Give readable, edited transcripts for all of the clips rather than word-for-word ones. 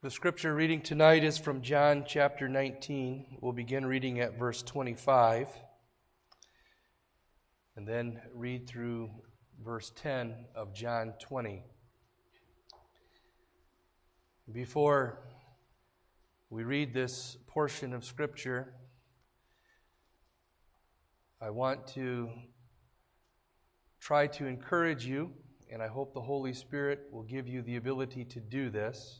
The scripture reading tonight is from John chapter 19. We'll begin reading at verse 25 and then read through verse 10 of John 20. Before we read this portion of scripture, I want to try to encourage you, and I hope the Holy Spirit will give you the ability to do this,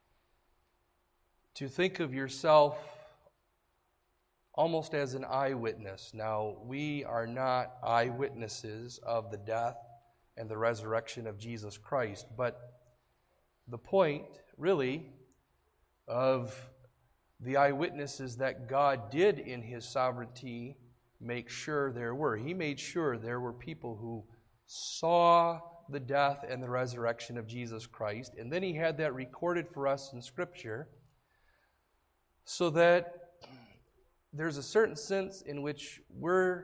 to think of yourself almost as an eyewitness. Now, we are not eyewitnesses of the death and the resurrection of Jesus Christ, but the point, really, of the eyewitnesses that God did in His sovereignty make sure there were. He made sure there were people who saw the death and the resurrection of Jesus Christ, and then He had that recorded for us in Scripture, so that there's a certain sense in which we're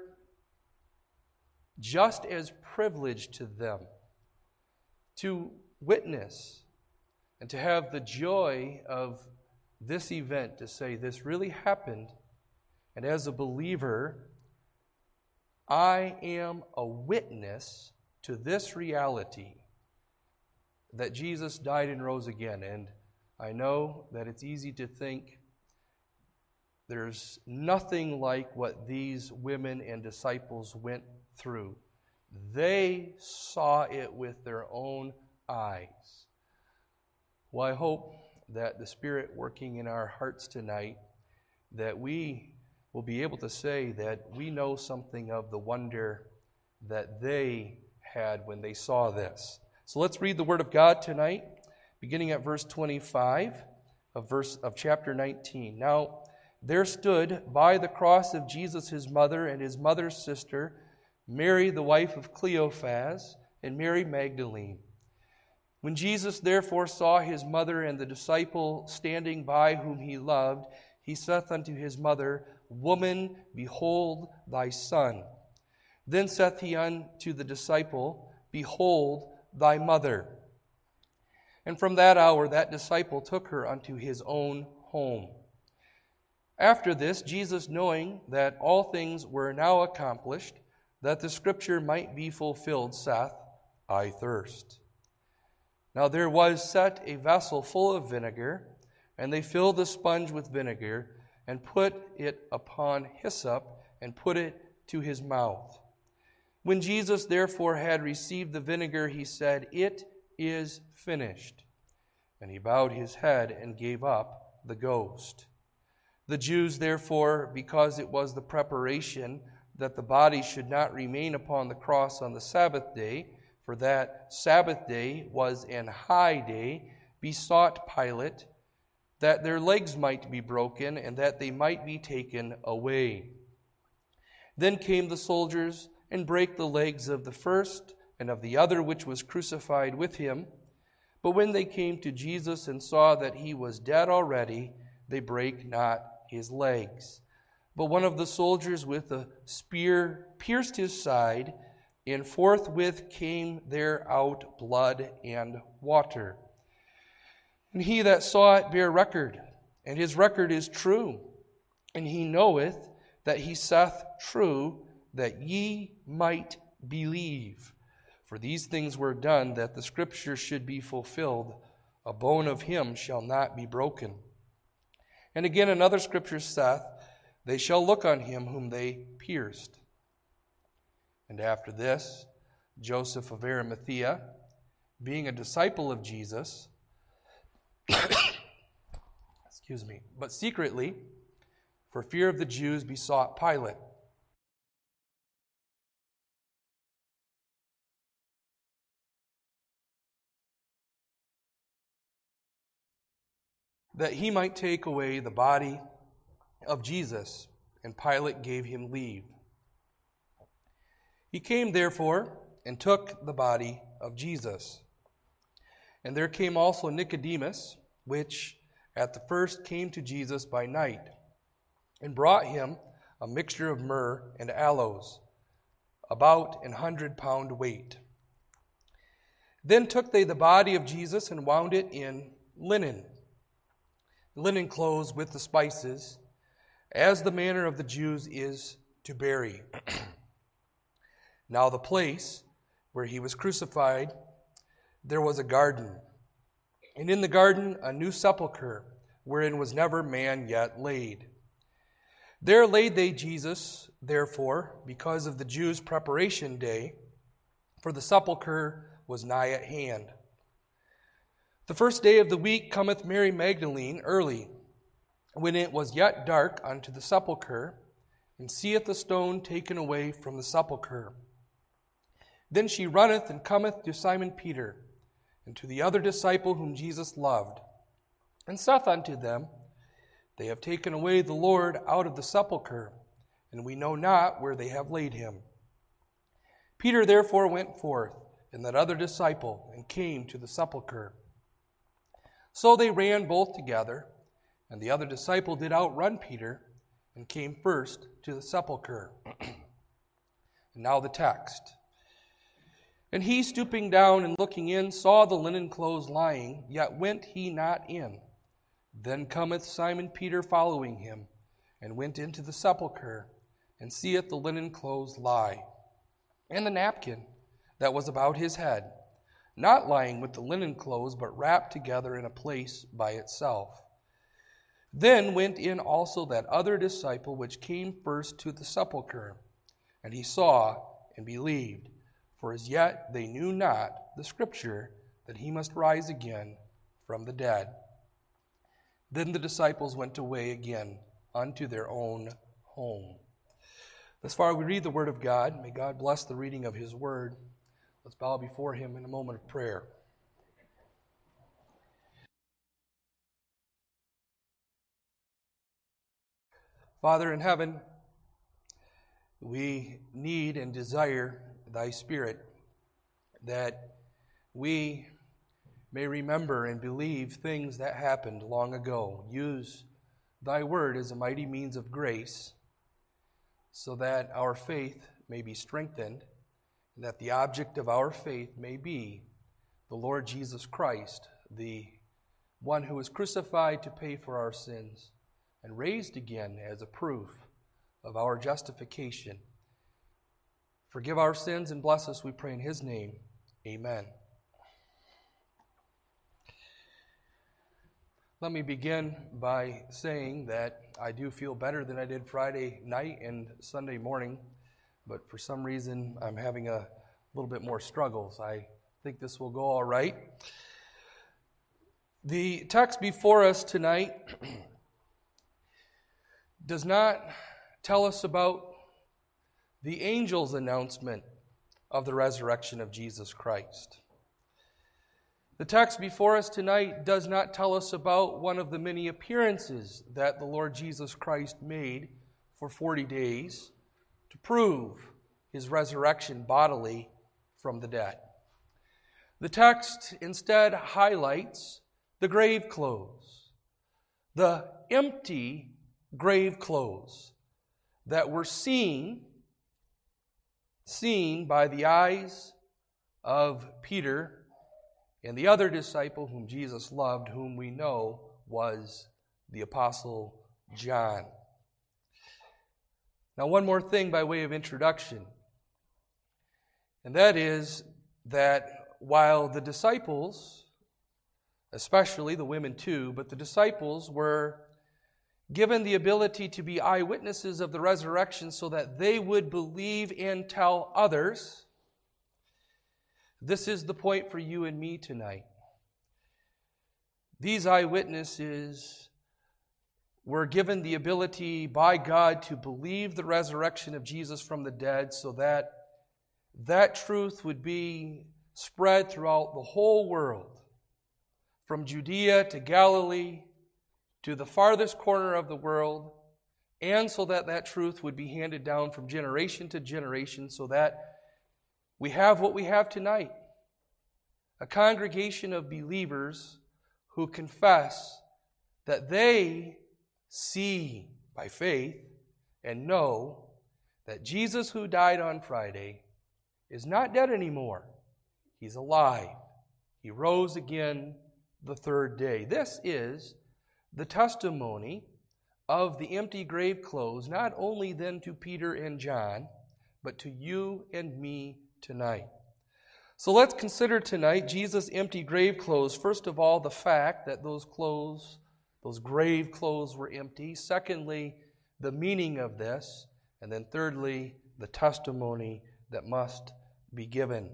just as privileged to them to witness and to have the joy of this event, to say this really happened, and as a believer, I am a witness to this reality that Jesus died and rose again. And I know that it's easy to think there's nothing like what these women and disciples went through. They saw it with their own eyes. Well, I hope that the Spirit working in our hearts tonight, that we will be able to say that we know something of the wonder that they had when they saw this. So let's read the Word of God tonight, beginning at verse 25 of chapter 19. Now, there stood by the cross of Jesus his mother and his mother's sister, Mary the wife of Cleophas, and Mary Magdalene. When Jesus therefore saw his mother and the disciple standing by whom he loved, he saith unto his mother, Woman, behold thy son. Then saith he unto the disciple, Behold thy mother. And from that hour that disciple took her unto his own home. After this, Jesus, knowing that all things were now accomplished, that the scripture might be fulfilled, saith, I thirst. Now there was set a vessel full of vinegar, and they filled the sponge with vinegar, and put it upon hyssop, and put it to his mouth. When Jesus therefore had received the vinegar, he said, It is finished. And he bowed his head and gave up the ghost. The Jews, therefore, because it was the preparation that the body should not remain upon the cross on the Sabbath day, for that Sabbath day was an high day, besought Pilate that their legs might be broken and that they might be taken away. Then came the soldiers and brake the legs of the first and of the other which was crucified with him. But when they came to Jesus and saw that he was dead already, they brake not his legs. But one of the soldiers with a spear pierced his side, and forthwith came there out blood and water. And he that saw it bare record, and his record is true. And he knoweth that he saith true, that ye might believe. For these things were done, that the scripture should be fulfilled, a bone of him shall not be broken. And again another scripture saith, They shall look on him whom they pierced. And after this, Joseph of Arimathea, being a disciple of Jesus, but secretly, for fear of the Jews, besought Pilate, that he might take away the body of Jesus, and Pilate gave him leave. He came therefore and took the body of Jesus. And there came also Nicodemus, which at the first came to Jesus by night, and brought him a mixture of myrrh and aloes, about 100 pound weight. Then took they the body of Jesus and wound it in linen, linen clothes with the spices, as the manner of the Jews is to bury. Now the place where he was crucified, there was a garden, and in the garden a new sepulchre, wherein was never man yet laid. There laid they Jesus, therefore, because of the Jews' preparation day, for the sepulchre was nigh at hand. The first day of the week cometh Mary Magdalene early, when it was yet dark, unto the sepulchre, and seeth the stone taken away from the sepulchre. Then she runneth and cometh to Simon Peter, and to the other disciple whom Jesus loved, and saith unto them, They have taken away the Lord out of the sepulchre, and we know not where they have laid him. Peter therefore went forth, and that other disciple, and came to the sepulchre. So they ran both together, and the other disciple did outrun Peter, and came first to the sepulchre. And now the text. And he, stooping down and looking in, saw the linen clothes lying, yet went he not in. Then cometh Simon Peter following him, and went into the sepulchre, and seeth the linen clothes lie, and the napkin that was about his head, not lying with the linen clothes, but wrapped together in a place by itself. Then went in also that other disciple which came first to the sepulchre, and he saw and believed, for as yet they knew not the scripture that he must rise again from the dead. Then the disciples went away again unto their own home. Thus far we read the word of God. May God bless the reading of his word. Let's bow before him in a moment of prayer. Father in heaven, we need and desire thy Spirit, that we may remember and believe things that happened long ago. Use thy word as a mighty means of grace, so that our faith may be strengthened, and that the object of our faith may be the Lord Jesus Christ, the one who was crucified to pay for our sins and raised again as a proof of our justification. Forgive our sins and bless us, we pray in his name. Amen. Let me begin by saying that I do feel better than I did Friday night and Sunday morning, but for some reason I'm having a little bit more struggles. I think this will go all right. The text before us tonight does not tell us about the angel's announcement of the resurrection of Jesus Christ. The text before us tonight does not tell us about one of the many appearances that the Lord Jesus Christ made for 40 days to prove his resurrection bodily from the dead. The text instead highlights the grave clothes, the empty grave clothes that were seen by the eyes of Peter and the other disciple whom Jesus loved, whom we know was the Apostle John. Now, one more thing by way of introduction, and that is that while the disciples, especially the women too, but the disciples were given the ability to be eyewitnesses of the resurrection so that they would believe and tell others, this is the point for you and me tonight. These eyewitnesses were given the ability by God to believe the resurrection of Jesus from the dead so that that truth would be spread throughout the whole world, from Judea to Galilee to the farthest corner of the world, and so that that truth would be handed down from generation to generation so that we have what we have tonight, a congregation of believers who confess that they see by faith and know that Jesus, who died on Friday, is not dead anymore. He's alive. He rose again the third day. This is the testimony of the empty grave clothes, not only then to Peter and John, but to you and me tonight. So let's consider tonight Jesus' empty grave clothes. First of all, the fact that those clothes, those grave clothes, were empty. Secondly, the meaning of this. And then thirdly, the testimony that must be given.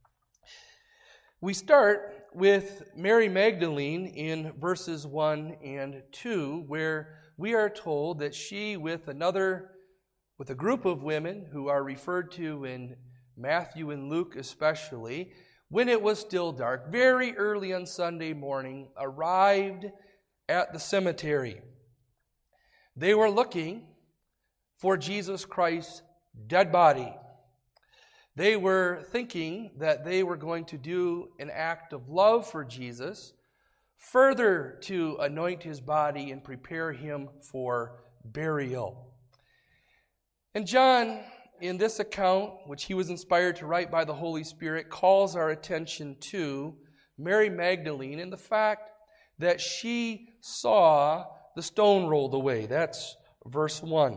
We start with Mary Magdalene in verses 1 and 2, where we are told that she, with a group of women who are referred to in Matthew and Luke especially, when it was still dark, very early on Sunday morning, arrived at the cemetery. They were looking for Jesus Christ's dead body. They were thinking that they were going to do an act of love for Jesus, further to anoint his body and prepare him for burial. And John, in this account, which he was inspired to write by the Holy Spirit, calls our attention to Mary Magdalene and the fact that she saw the stone rolled away. That's verse 1.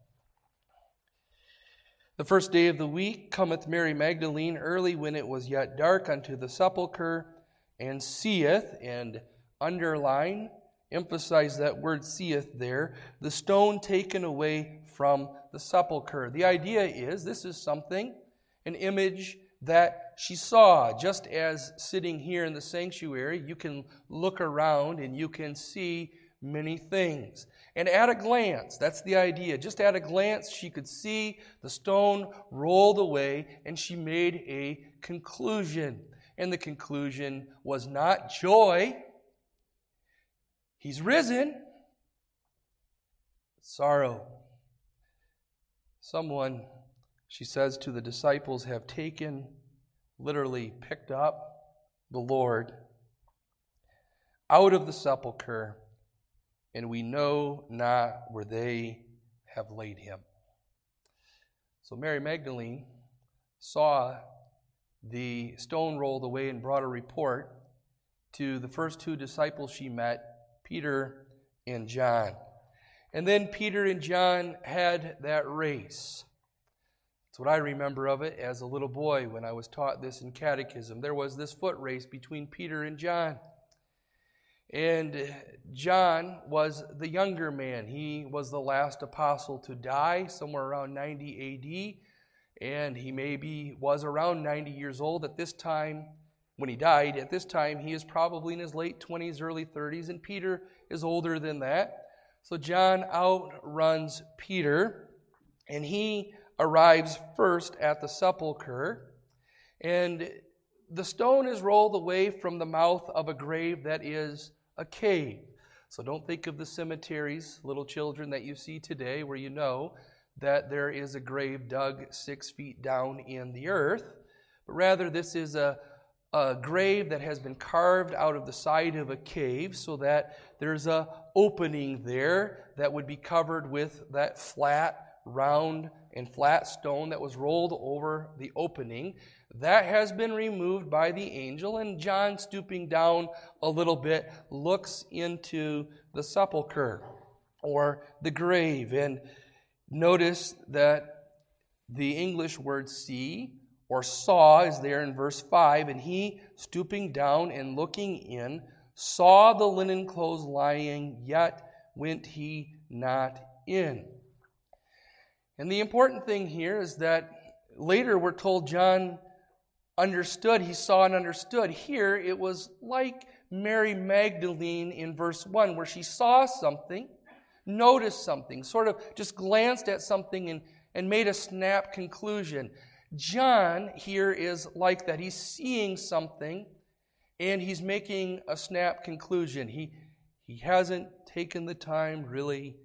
The first day of the week cometh Mary Magdalene early when it was yet dark unto the sepulchre, and seeth, and underline, emphasize that word seeth there, the stone taken away from the sepulchre. The idea is this is something, an image that she saw. Just as sitting here in the sanctuary, you can look around and you can see many things. And at a glance, that's the idea, just at a glance, she could see the stone rolled away, and she made a conclusion. And the conclusion was not joy. He's risen. Sorrow. Someone, she says to the disciples, have taken, literally picked up the Lord out of the sepulchre, and we know not where they have laid him. So Mary Magdalene saw the stone rolled away and brought a report to the first two disciples she met, Peter and John. And then Peter and John had that race. That's what I remember of it as a little boy when I was taught this in catechism. There was this foot race between Peter and John. And John was the younger man. He was the last apostle to die, somewhere around 90 AD. And he maybe was around 90 years old at this time. When he died, at this time, he is probably in his late 20s, early 30s. And Peter is older than that. So John outruns Peter. And he arrives first at the sepulchre. And the stone is rolled away from the mouth of a grave that is a cave. So don't think of the cemeteries, little children, that you see today, where you know that there is a grave dug 6 feet down in the earth. But rather, this is a grave that has been carved out of the side of a cave, so that there's a opening there that would be covered with that flat, round, and flat stone that was rolled over the opening. That has been removed by the angel, and John, stooping down a little bit, looks into the sepulchre, or the grave. And notice that the English word see, or saw, is there in verse 5. And he, stooping down and looking in, saw the linen clothes lying, yet went he not in. And the important thing here is that later we're told John understood, he saw and understood. Here it was like Mary Magdalene in verse 1, where she saw something, noticed something, sort of just glanced at something and made a snap conclusion. John here is like that. He's seeing something and he's making a snap conclusion. He hasn't taken the time really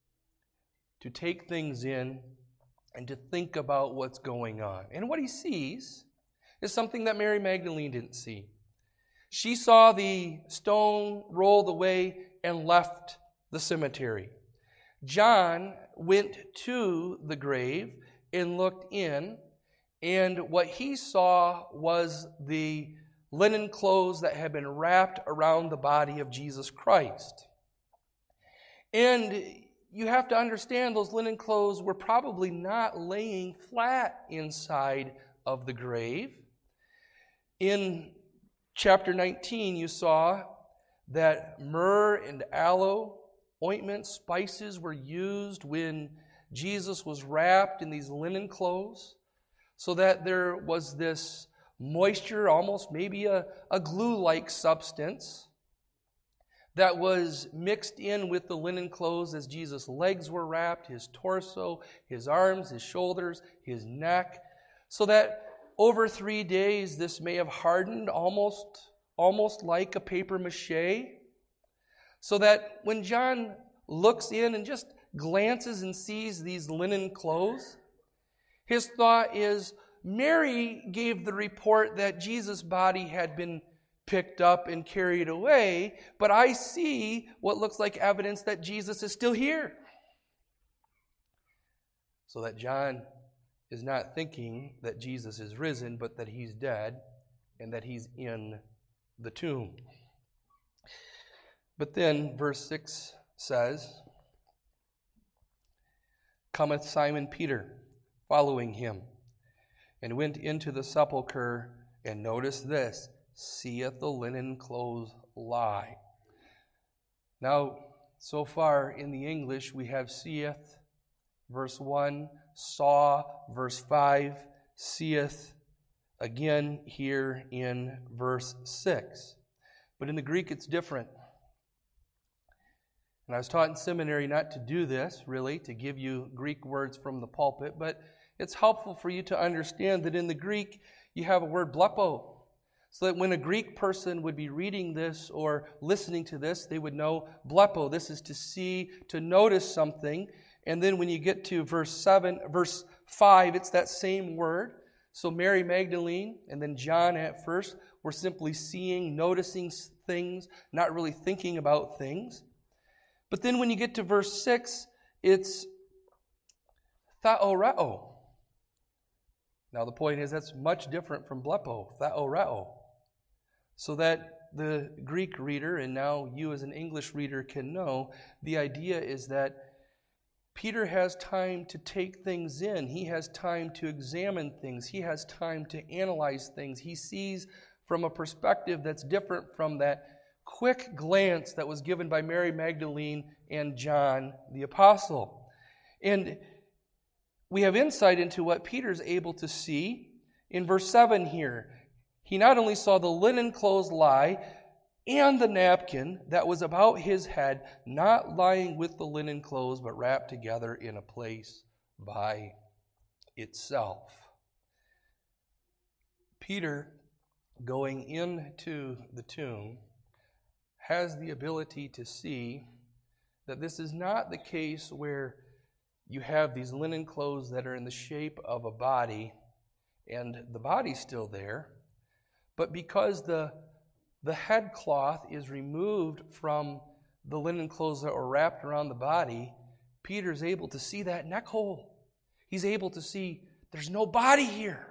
to take things in and to think about what's going on. And what he sees is something that Mary Magdalene didn't see. She saw the stone rolled away and left the cemetery. John went to the grave and looked in, and what he saw was the linen clothes that had been wrapped around the body of Jesus Christ. And you have to understand those linen clothes were probably not laying flat inside of the grave. In chapter 19, you saw that myrrh and aloe ointment, spices were used when Jesus was wrapped in these linen clothes, so that there was this moisture, almost maybe a glue-like substance that was mixed in with the linen clothes as Jesus' legs were wrapped, his torso, his arms, his shoulders, his neck, so that over 3 days this may have hardened almost like a paper mache, so that when John looks in and just glances and sees these linen clothes, his thought is, Mary gave the report that Jesus' body had been picked up and carried away, but I see what looks like evidence that Jesus is still here. So that John is not thinking that Jesus is risen, but that he's dead and that he's in the tomb. But then verse 6 says, "Cometh Simon Peter, following him, and went into the sepulchre, and notice this, seeth the linen clothes lie." Now, so far in the English, we have seeth, verse 1, saw, verse 5, seeth, again here in verse 6. But in the Greek, it's different. And I was taught in seminary not to do this, really, to give you Greek words from the pulpit, but it's helpful for you to understand that in the Greek, you have a word blepo. So that when a Greek person would be reading this or listening to this, they would know blepo. This is to see, to notice something. And then when you get to verse 5, it's that same word. So Mary Magdalene and then John at first were simply seeing, noticing things, not really thinking about things. But then when you get to verse 6, it's theoreo. Now the point is that's much different from blepo, theoreo. So that the Greek reader, and now you as an English reader can know, the idea is that Peter has time to take things in. He has time to examine things. He has time to analyze things. He sees from a perspective that's different from that quick glance that was given by Mary Magdalene and John the Apostle. And we have insight into what Peter's able to see in verse 7 here. He not only saw the linen clothes lie and the napkin that was about his head, not lying with the linen clothes, but wrapped together in a place by itself. Peter, going into the tomb, has the ability to see that this is not the case where you have these linen clothes that are in the shape of a body, and the body's still there, but because the head cloth is removed from the linen clothes that were wrapped around the body, Peter's able to see that neck hole. He's able to see there's no body here.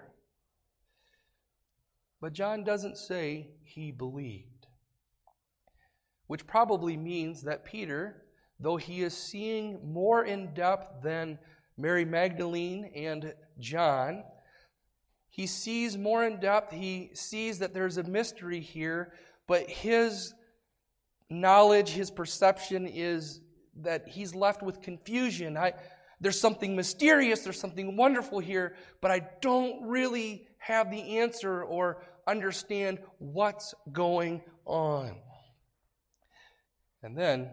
But John doesn't say he believed, which probably means that Peter, though he is seeing more in depth than Mary Magdalene and John, he sees more in depth. He sees that there's a mystery here, but his knowledge, his perception is that he's left with confusion. There's something mysterious, there's something wonderful here, but I don't really have the answer or understand what's going on. And then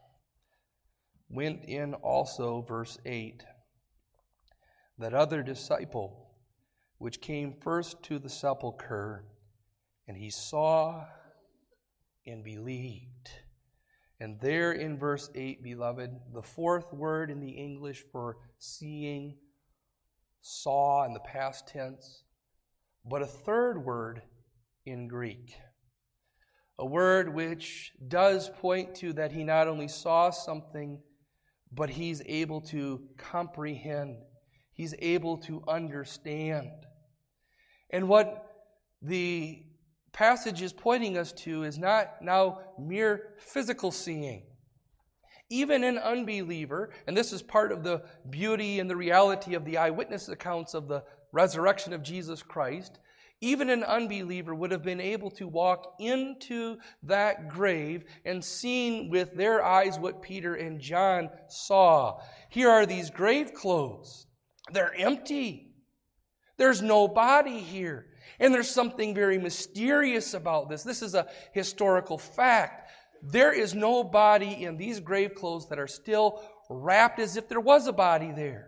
went in also, verse 8, that other disciple which came first to the sepulchre, and he saw and believed. And there in verse 8, beloved, the fourth word in the English for seeing, saw in the past tense, but a third word in Greek. A word which does point to that he not only saw something, but he's able to comprehend. He's able to understand. And what the passage is pointing us to is not now mere physical seeing. Even an unbeliever, and this is part of the beauty and the reality of the eyewitness accounts of the resurrection of Jesus Christ, even an unbeliever would have been able to walk into that grave and seen with their eyes what Peter and John saw. Here are these grave clothes. They're empty. There's no body here. And there's something very mysterious about this. This is a historical fact. There is no body in these grave clothes that are still wrapped as if there was a body there.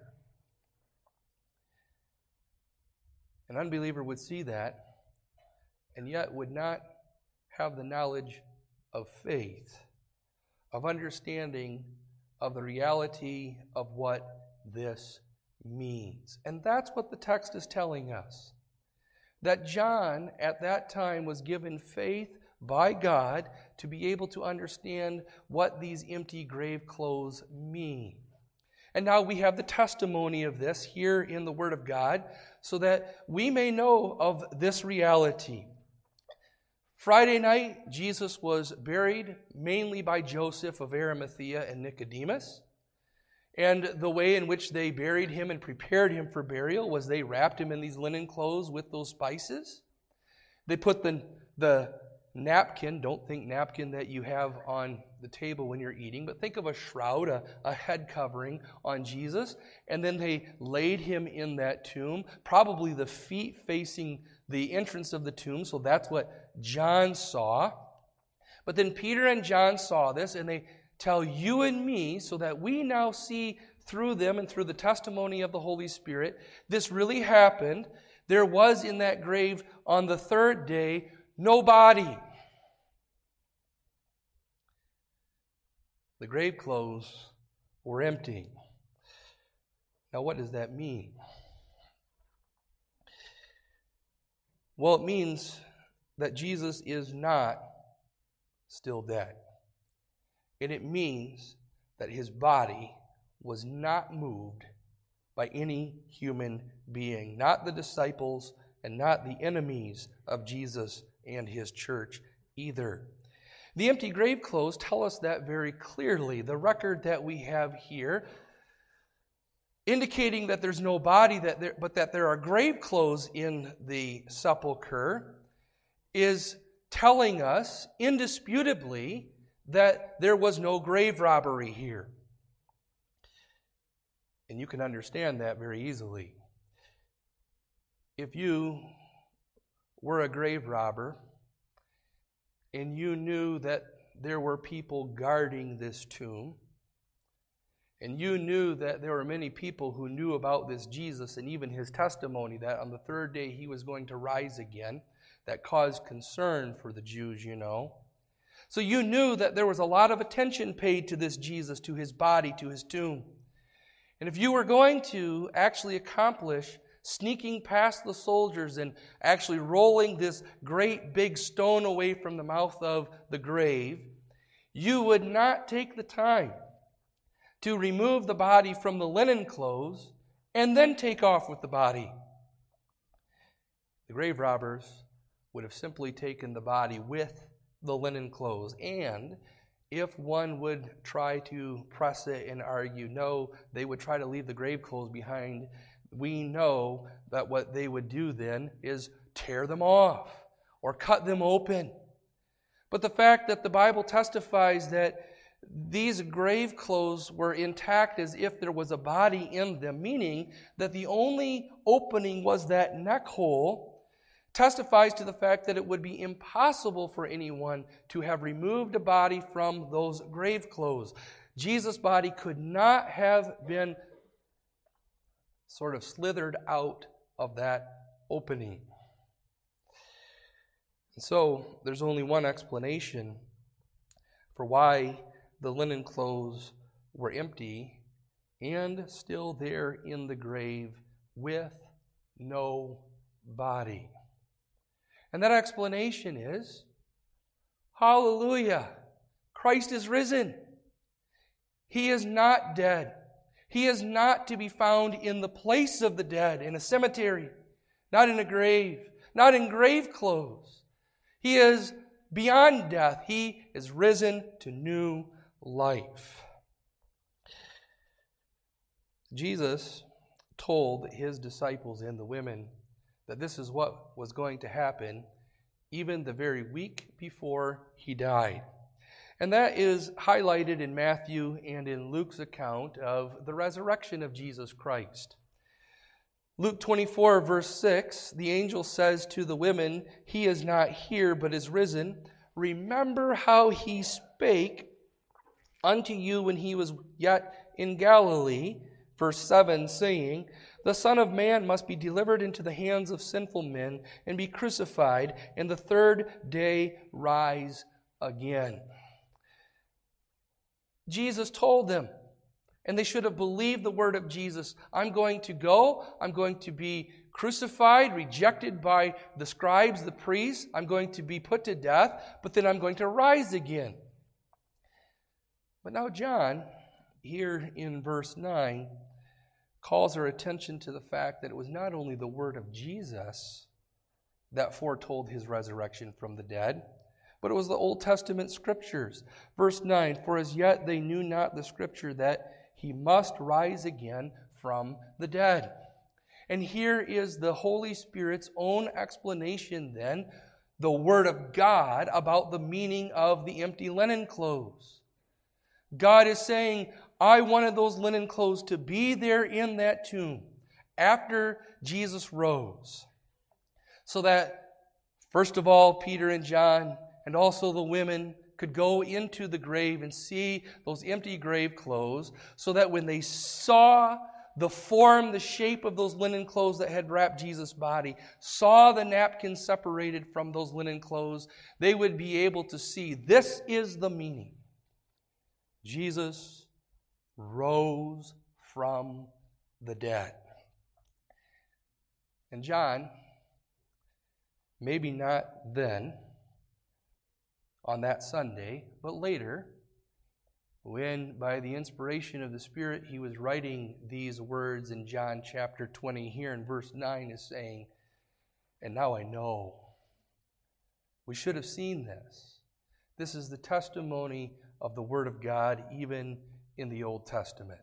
An unbeliever would see that and yet would not have the knowledge of faith, of understanding of the reality of what this means. And that's what the text is telling us. That John at that time was given faith by God to be able to understand what these empty grave clothes mean. And now we have the testimony of this here in the Word of God so that we may know of this reality. Friday night, Jesus was buried mainly by Joseph of Arimathea and Nicodemus. And the way in which they buried him and prepared him for burial was they wrapped him in these linen clothes with those spices. They put the napkin, don't think napkin that you have on the table when you're eating, but think of a shroud, a head covering on Jesus. And then they laid him in that tomb, probably the feet facing the entrance of the tomb. So that's what John saw. But then Peter and John saw this, and they tell you and me so that we now see through them and through the testimony of the Holy Spirit, this really happened. There was in that grave on the third day no body. The grave clothes were empty. Now, what does that mean? Well, it means that Jesus is not still dead. And it means that his body was not moved by any human being, not the disciples and not the enemies of Jesus and his church either. The empty grave clothes tell us that very clearly. The record that we have here, indicating that there's no body, but that there are grave clothes in the sepulcher, is telling us indisputably that there was no grave robbery here. And you can understand that very easily. If you were a grave robber and you knew that there were people guarding this tomb, and you knew that there were many people who knew about this Jesus and even his testimony that on the third day he was going to rise again, that caused concern for the Jews, you know. So you knew that there was a lot of attention paid to this Jesus, to his body, to his tomb. And if you were going to actually accomplish sneaking past the soldiers and actually rolling this great big stone away from the mouth of the grave, you would not take the time to remove the body from the linen clothes and then take off with the body. The grave robbers would have simply taken the body with the linen clothes. And if one would try to press it and argue, no, they would try to leave the grave clothes behind, we know that what they would do then is tear them off or cut them open. But the fact that the Bible testifies that these grave clothes were intact as if there was a body in them, meaning that the only opening was that neck hole, testifies to the fact that it would be impossible for anyone to have removed a body from those grave clothes. Jesus' body could not have been sort of slithered out of that opening. And so there's only one explanation for why the linen clothes were empty and still there in the grave with no body. And that explanation is, hallelujah, Christ is risen. He is not dead. He is not to be found in the place of the dead, in a cemetery, not in a grave, not in grave clothes. He is beyond death. He is risen to new life. Jesus told his disciples and the women that this is what was going to happen even the very week before he died. And that is highlighted in Matthew and in Luke's account of the resurrection of Jesus Christ. Luke 24, verse 6, the angel says to the women, "He is not here, but is risen. Remember how he spake unto you when he was yet in Galilee," verse 7, saying, "The Son of Man must be delivered into the hands of sinful men and be crucified, and the third day rise again." Jesus told them, and they should have believed the word of Jesus. I'm going to go, I'm going to be crucified, rejected by the scribes, the priests, I'm going to be put to death, but then I'm going to rise again. But now John, here in verse 9, calls our attention to the fact that it was not only the word of Jesus that foretold his resurrection from the dead, but it was the Old Testament scriptures. Verse 9, "For as yet they knew not the scripture that he must rise again from the dead." And here is the Holy Spirit's own explanation then, the Word of God, about the meaning of the empty linen clothes. God is saying, I wanted those linen clothes to be there in that tomb after Jesus rose, so that, first of all, Peter and John and also the women could go into the grave and see those empty grave clothes, so that when they saw the form, the shape of those linen clothes that had wrapped Jesus' body, saw the napkin separated from those linen clothes, they would be able to see this is the meaning. Jesus rose from the dead. And John, maybe not then, on that Sunday, but later, when by the inspiration of the Spirit he was writing these words in John chapter 20, here in verse 9 is saying, "And now I know." We should have seen this. This is the testimony of the Word of God, even in the Old Testament.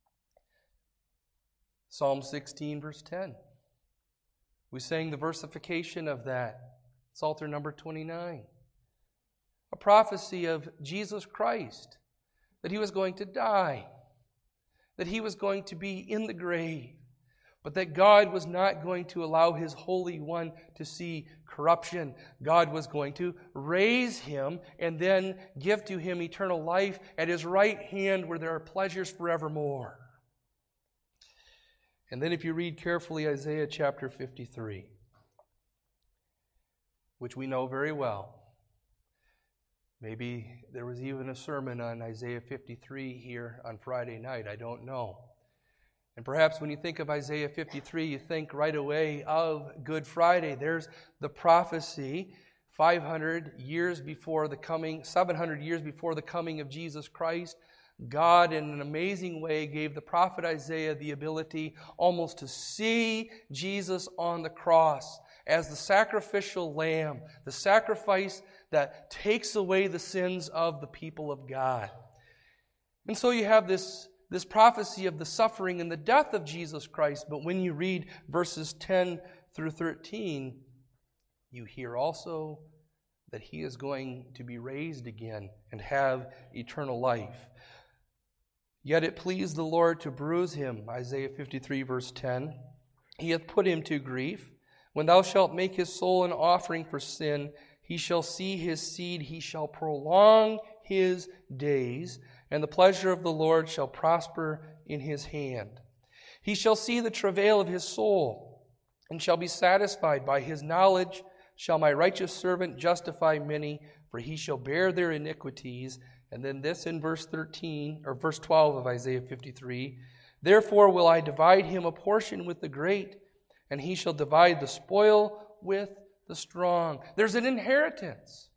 Psalm 16, verse 10. We sang the versification of that. Psalter number 29. A prophecy of Jesus Christ, that he was going to die, that he was going to be in the grave, but that God was not going to allow his Holy One to see corruption. God was going to raise him and then give to him eternal life at his right hand, where there are pleasures forevermore. And then if you read carefully Isaiah chapter 53, which we know very well. Maybe there was even a sermon on Isaiah 53 here on Friday night. I don't know. And perhaps when you think of Isaiah 53, you think right away of Good Friday. There's the prophecy 700 years before the coming of Jesus Christ. God, in an amazing way, gave the prophet Isaiah the ability almost to see Jesus on the cross as the sacrificial lamb, the sacrifice that takes away the sins of the people of God. And so you have this prophecy of the suffering and the death of Jesus Christ, but when you read verses 10 through 13, you hear also that he is going to be raised again and have eternal life. Yet it pleased the Lord to bruise him, Isaiah 53 verse 10. He hath put him to grief. When thou shalt make his soul an offering for sin, he shall see his seed, he shall prolong his days, and the pleasure of the Lord shall prosper in his hand. He shall see the travail of his soul, and shall be satisfied. By his knowledge shall my righteous servant justify many, for he shall bear their iniquities. And then this in verse 12 of Isaiah 53, therefore will I divide him a portion with the great, and he shall divide the spoil with the strong. There's an inheritance,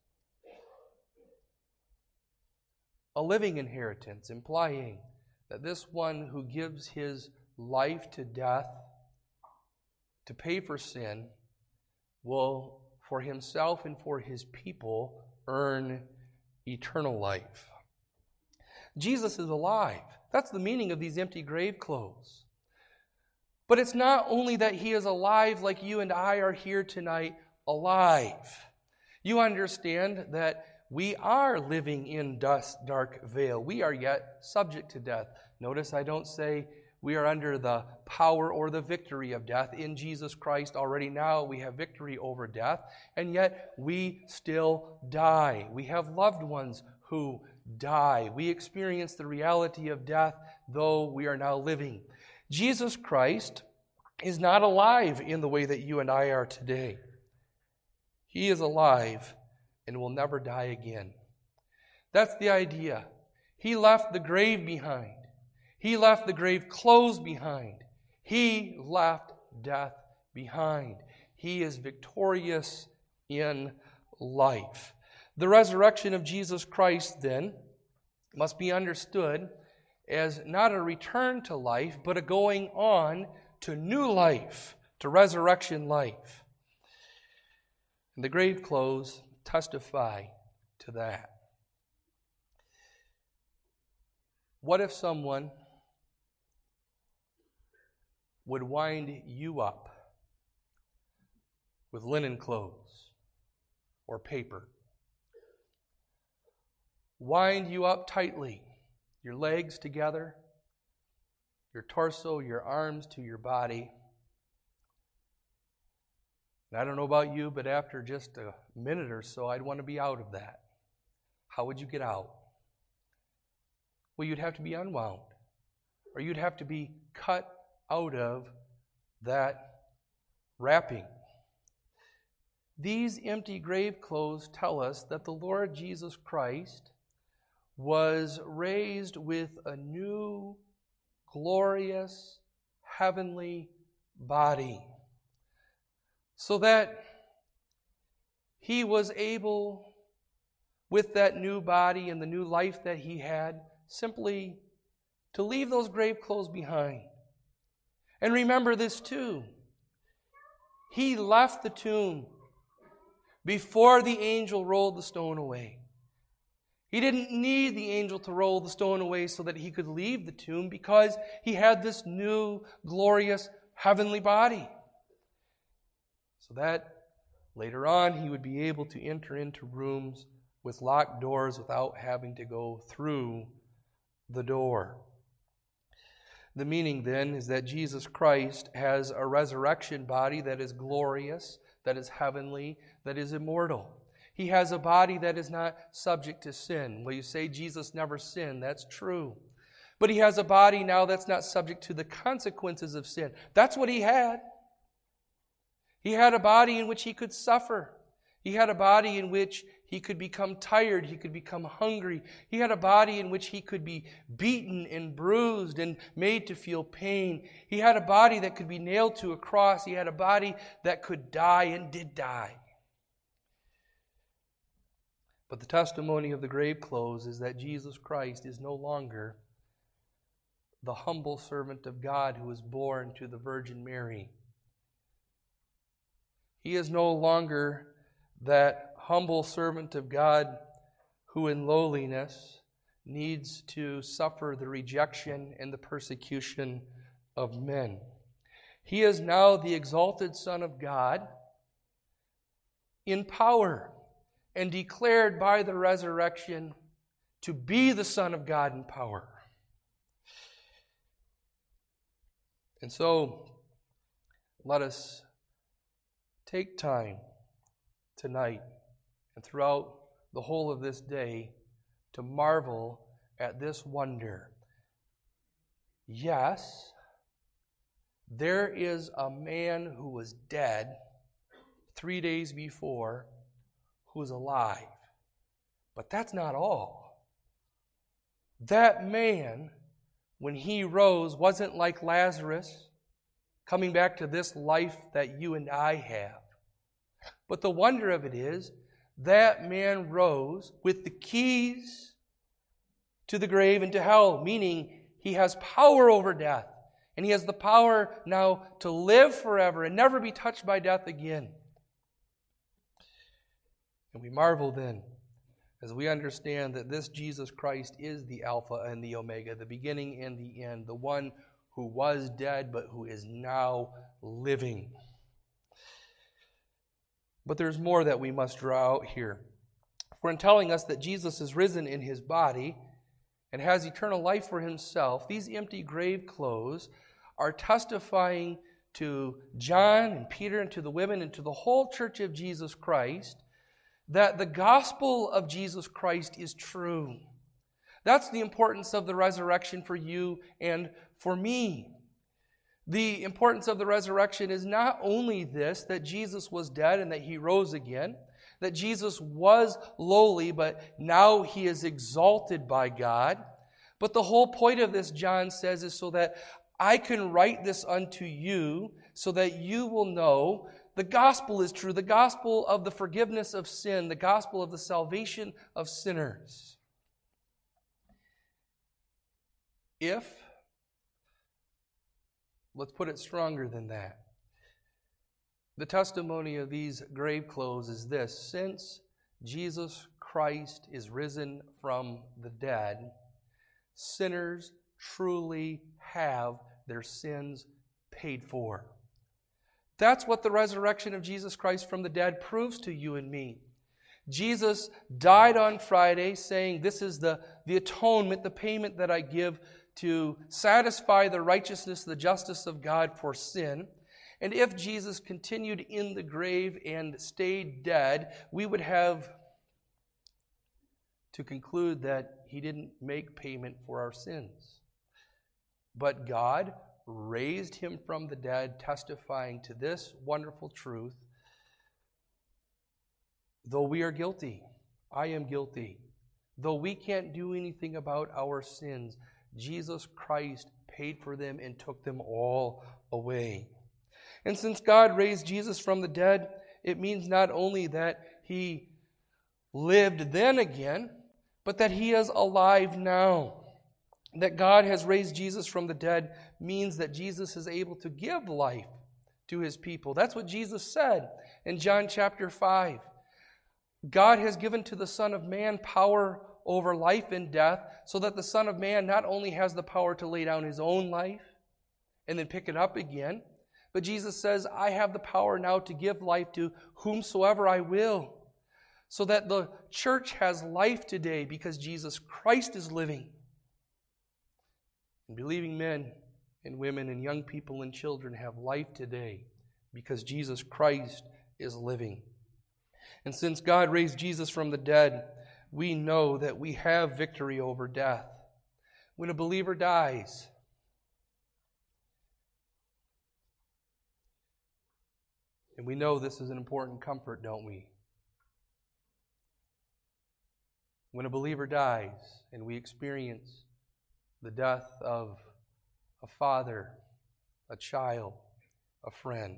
a living inheritance, implying that this one who gives his life to death to pay for sin will, for himself and for his people, earn eternal life. Jesus is alive. That's the meaning of these empty grave clothes. But it's not only that he is alive like you and I are here tonight, alive. You understand that we are living in dust, dark veil. We are yet subject to death. Notice I don't say we are under the power or the victory of death. In Jesus Christ already now we have victory over death, and yet we still die. We have loved ones who die. We experience the reality of death, though we are now living. Jesus Christ is not alive in the way that you and I are today. He is alive and will never die again. That's the idea. He left the grave behind. He left the grave clothes behind. He left death behind. He is victorious in life. The resurrection of Jesus Christ, then, must be understood as not a return to life, but a going on to new life, to resurrection life. And the grave clothes testify to that. What if someone would wind you up with linen clothes or paper? Wind you up tightly, your legs together, your torso, your arms to your body. And I don't know about you, but after just a minute or so, I'd want to be out of that. How would you get out? Well, you'd have to be unwound, or you'd have to be cut out of that wrapping. These empty grave clothes tell us that the Lord Jesus Christ was raised with a new, glorious, heavenly body, so that he was able, with that new body and the new life that he had, simply to leave those grave clothes behind. And remember this too. He left the tomb before the angel rolled the stone away. He didn't need the angel to roll the stone away so that he could leave the tomb, because he had this new, glorious, heavenly body. So that later on he would be able to enter into rooms with locked doors without having to go through the door. The meaning then is that Jesus Christ has a resurrection body that is glorious, that is heavenly, that is immortal. He has a body that is not subject to sin. Well, you say Jesus never sinned. That's true. But he has a body now that's not subject to the consequences of sin. That's what he had. He had a body in which he could suffer. He had a body in which he could become tired. He could become hungry. He had a body in which he could be beaten and bruised and made to feel pain. He had a body that could be nailed to a cross. He had a body that could die and did die. But the testimony of the grave clothes is that Jesus Christ is no longer the humble servant of God who was born to the Virgin Mary. He is no longer that humble servant of God who in lowliness needs to suffer the rejection and the persecution of men. He is now the exalted Son of God in power and declared by the resurrection to be the Son of God in power. And so, let us take time tonight and throughout the whole of this day to marvel at this wonder. Yes, there is a man who was dead 3 days before who is alive. But that's not all. That man, when he rose, wasn't like Lazarus, coming back to this life that you and I have. But the wonder of it is, that man rose with the keys to the grave and to hell, meaning he has power over death. And he has the power now to live forever and never be touched by death again. And we marvel then as we understand that this Jesus Christ is the Alpha and the Omega, the beginning and the end, the one who was dead but who is now living. But there's more that we must draw out here. For in telling us that Jesus is risen in his body and has eternal life for himself, these empty grave clothes are testifying to John and Peter and to the women and to the whole church of Jesus Christ that the gospel of Jesus Christ is true. That's the importance of the resurrection for you and for me. The importance of the resurrection is not only this, that Jesus was dead and that he rose again, that Jesus was lowly, but now he is exalted by God. But the whole point of this, John says, is so that I can write this unto you, so that you will know the gospel is true, the gospel of the forgiveness of sin, the gospel of the salvation of sinners. Let's put it stronger than that. The testimony of these grave clothes is this: since Jesus Christ is risen from the dead, sinners truly have their sins paid for. That's what the resurrection of Jesus Christ from the dead proves to you and me. Jesus died on Friday saying, this is the atonement, the payment that I give to satisfy the righteousness, the justice of God for sin. And if Jesus continued in the grave and stayed dead, we would have to conclude that he didn't make payment for our sins. But God raised him from the dead, testifying to this wonderful truth. Though we are guilty, I am guilty. Though we can't do anything about our sins, Jesus Christ paid for them and took them all away. And since God raised Jesus from the dead, it means not only that he lived then again, but that he is alive now. That God has raised Jesus from the dead means that Jesus is able to give life to his people. That's what Jesus said in John chapter 5. God has given to the Son of Man power over life and death, so that the Son of Man not only has the power to lay down his own life and then pick it up again, but Jesus says, I have the power now to give life to whomsoever I will, so that the church has life today because Jesus Christ is living. And believing men and women and young people and children have life today because Jesus Christ is living. And since God raised Jesus from the dead, we know that we have victory over death. When a believer dies, and we know this is an important comfort, don't we? When a believer dies and we experience the death of a father, a child, a friend,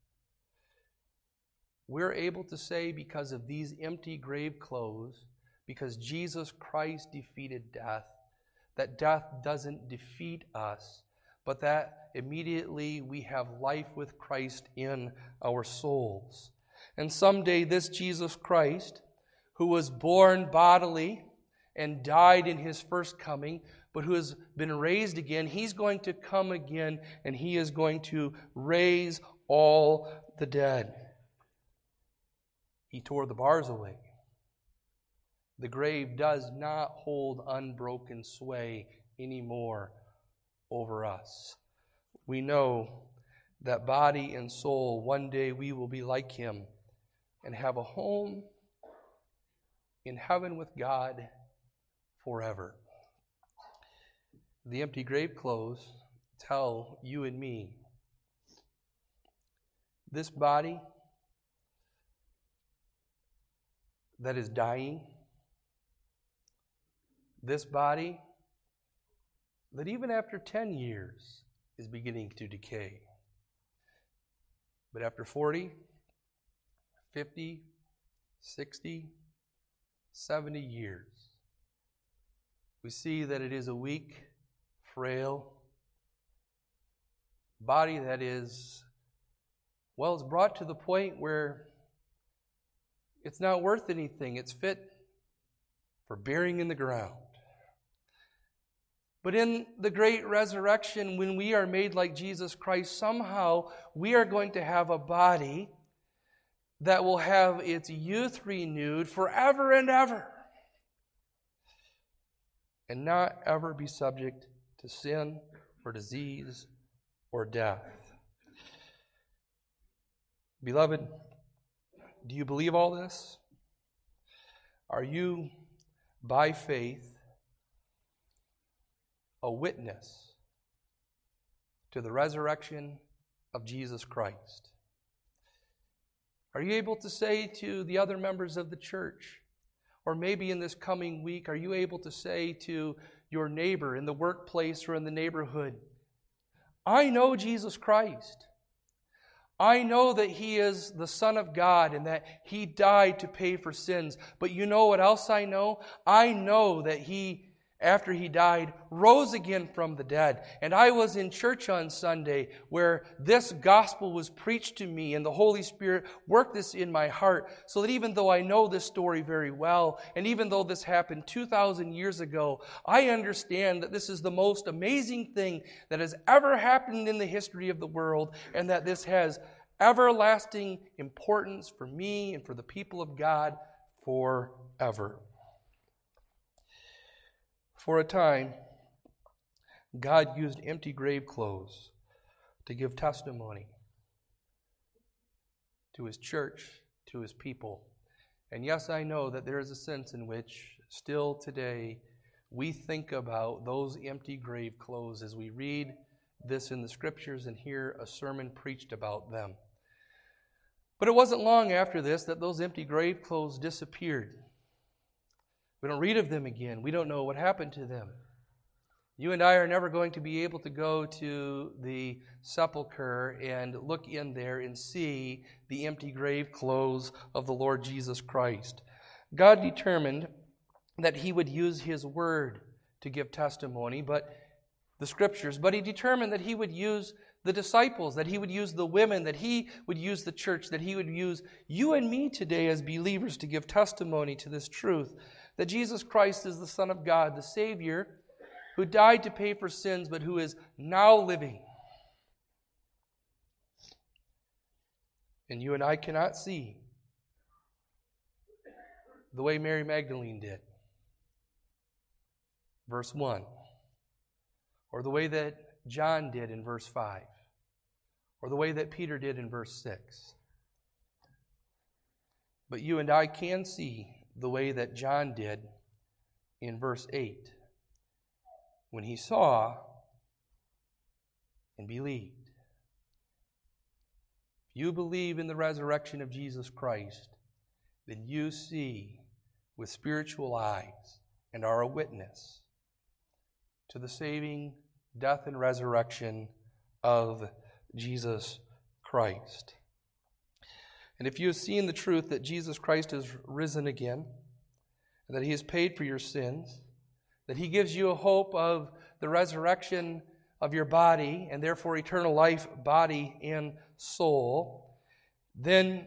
we're able to say, because of these empty grave clothes, because Jesus Christ defeated death, that death doesn't defeat us, but that immediately we have life with Christ in our souls. And someday this Jesus Christ, who was born bodily and died in his first coming, but who has been raised again, he's going to come again, and he is going to raise all the dead. He tore the bars away. The grave does not hold unbroken sway anymore over us. We know that body and soul, one day we will be like him and have a home in heaven with God forever. The empty grave clothes tell you and me, this body that is dying, this body that even after 10 years is beginning to decay, but after 40, 50, 60, 70 years, we see that it is a weak, frail body that is, well, it's brought to the point where it's not worth anything. It's fit for burying in the ground. But in the great resurrection, when we are made like Jesus Christ, somehow we are going to have a body that will have its youth renewed forever and ever, and not ever be subject to sin or disease or death. Beloved, do you believe all this? Are you, by faith, a witness to the resurrection of Jesus Christ? Are you able to say to the other members of the church, or maybe in this coming week, are you able to say to your neighbor in the workplace or in the neighborhood, I know Jesus Christ. I know that He is the Son of God and that He died to pay for sins. But you know what else I know? I know that He, after He died, rose again from the dead. And I was in church on Sunday where this gospel was preached to me and the Holy Spirit worked this in my heart so that even though I know this story very well, and even though this happened 2,000 years ago, I understand that this is the most amazing thing that has ever happened in the history of the world, and that this has everlasting importance for me and for the people of God forever. For a time, God used empty grave clothes to give testimony to His church, to His people. And yes, I know that there is a sense in which still today we think about those empty grave clothes as we read this in the Scriptures and hear a sermon preached about them. But it wasn't long after this that those empty grave clothes disappeared. We don't read of them again. We don't know what happened to them. You and I are never going to be able to go to the sepulcher and look in there and see the empty grave clothes of the Lord Jesus Christ. God determined that He would use His Word to give testimony, but the Scriptures, but He determined that He would use the disciples, that He would use the women, that He would use the church, that He would use you and me today as believers to give testimony to this truth, that Jesus Christ is the Son of God, the Savior, who died to pay for sins, but who is now living. And you and I cannot see the way Mary Magdalene did. Verse 1. Or the way that John did in verse 5. Or the way that Peter did in verse 6. But you and I can see the way that John did in verse 8, when he saw and believed. If you believe in the resurrection of Jesus Christ, then you see with spiritual eyes and are a witness to the saving death and resurrection of Jesus Christ. And if you have seen the truth that Jesus Christ has risen again, and that He has paid for your sins, that He gives you a hope of the resurrection of your body, and therefore eternal life, body and soul, then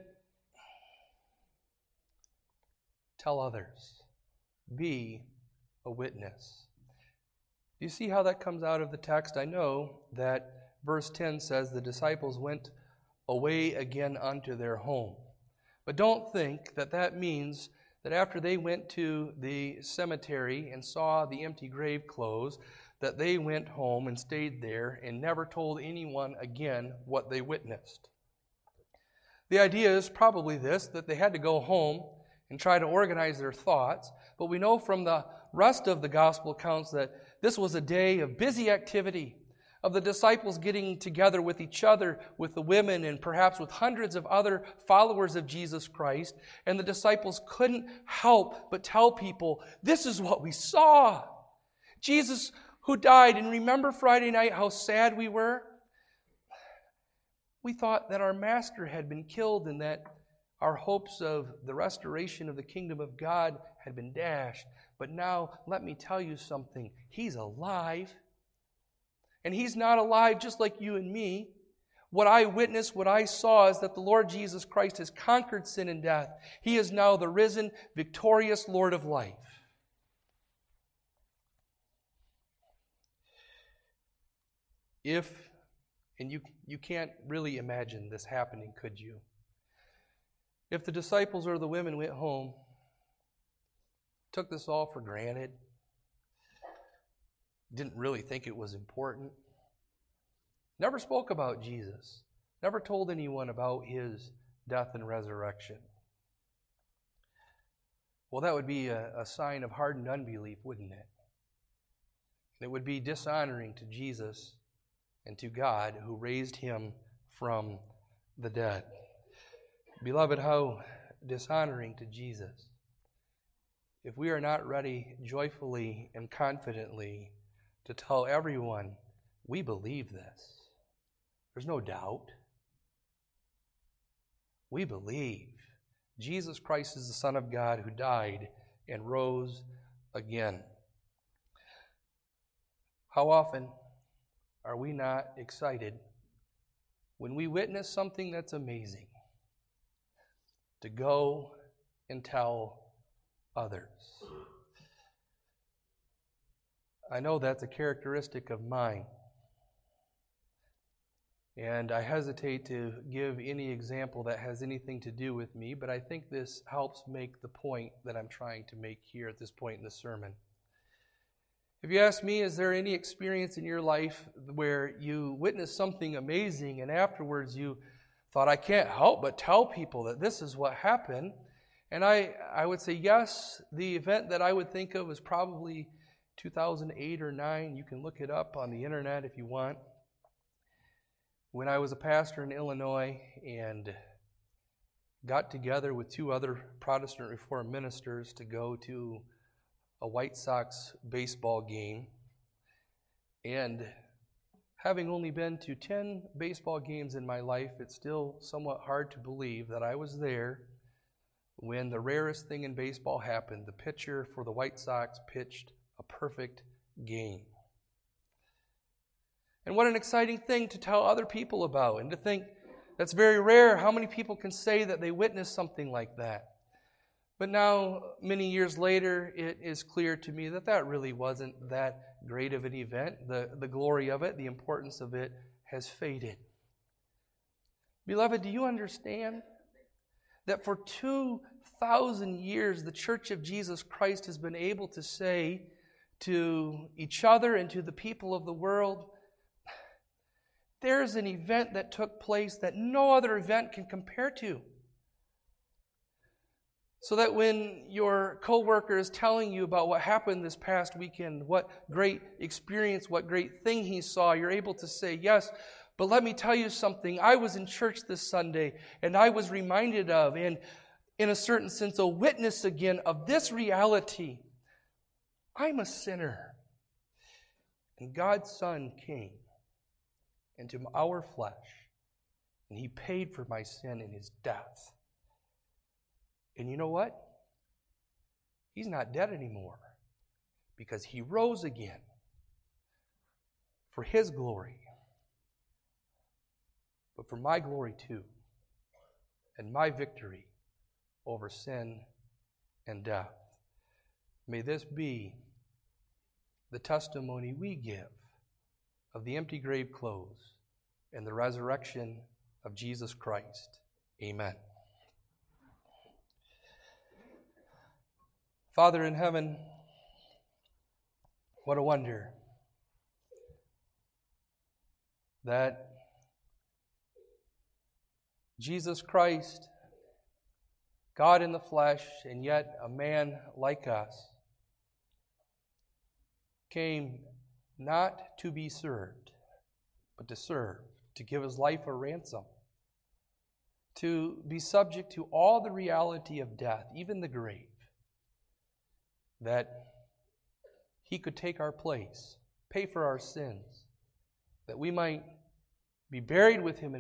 tell others. Be a witness. Do you see how that comes out of the text? I know that verse 10 says the disciples went away again unto their home. But don't think that that means that after they went to the cemetery and saw the empty grave clothes, that they went home and stayed there and never told anyone again what they witnessed. The idea is probably this, that they had to go home and try to organize their thoughts, but we know from the rest of the gospel accounts that this was a day of busy activity, of the disciples getting together with each other, with the women, and perhaps with hundreds of other followers of Jesus Christ. And the disciples couldn't help but tell people, this is what we saw. Jesus who died. And remember Friday night how sad we were? We thought that our Master had been killed and that our hopes of the restoration of the kingdom of God had been dashed. But now, let me tell you something. He's alive. And He's not alive just like you and me. What I witnessed, what I saw is that the Lord Jesus Christ has conquered sin and death. He is now the risen, victorious Lord of life. and you can't really imagine this happening, could you? If the disciples or the women went home, took this all for granted, didn't really think it was important, never spoke about Jesus, never told anyone about his death and resurrection, well, that would be a sign of hardened unbelief, wouldn't it? It would be dishonoring to Jesus and to God who raised him from the dead. Beloved, how dishonoring to Jesus if we are not ready joyfully and confidently to tell everyone we believe this. There's no doubt. We believe Jesus Christ is the Son of God who died and rose again. How often are we not excited when we witness something that's amazing to go and tell others? I know that's a characteristic of mine. And I hesitate to give any example that has anything to do with me, but I think this helps make the point that I'm trying to make here at this point in the sermon. If you ask me, is there any experience in your life where you witnessed something amazing and afterwards you thought, I can't help but tell people that this is what happened? And I would say yes. The event that I would think of is probably 2008 or 9. You can look it up on the internet if you want. When I was a pastor in Illinois and got together with 2 other Protestant Reformed ministers to go to a White Sox baseball game, and having only been to 10 baseball games in my life, it's still somewhat hard to believe that I was there when the rarest thing in baseball happened. The pitcher for the White Sox pitched a perfect game. And what an exciting thing to tell other people about, and to think that's very rare. How many people can say that they witnessed something like that? But now, many years later, it is clear to me that that really wasn't that great of an event. The glory of it, the importance of it has faded. Beloved, do you understand that for 2,000 years the Church of Jesus Christ has been able to say to each other and to the people of the world, there's an event that took place that no other event can compare to. So that when your coworker is telling you about what happened this past weekend, what great experience, what great thing he saw, you're able to say, yes, but let me tell you something. I was in church this Sunday, and I was reminded of, and in a certain sense, a witness again of this reality. I'm a sinner, and God's Son came into our flesh, and he paid for my sin in his death. And you know what? He's not dead anymore, because he rose again for his glory, but for my glory too, and my victory over sin and death. May this be the testimony we give of the empty grave clothes and the resurrection of Jesus Christ. Amen. Father in heaven, what a wonder that Jesus Christ, God in the flesh, and yet a man like us, came not to be served, but to serve, to give his life a ransom, to be subject to all the reality of death, even the grave, that he could take our place, pay for our sins, that we might be buried with him in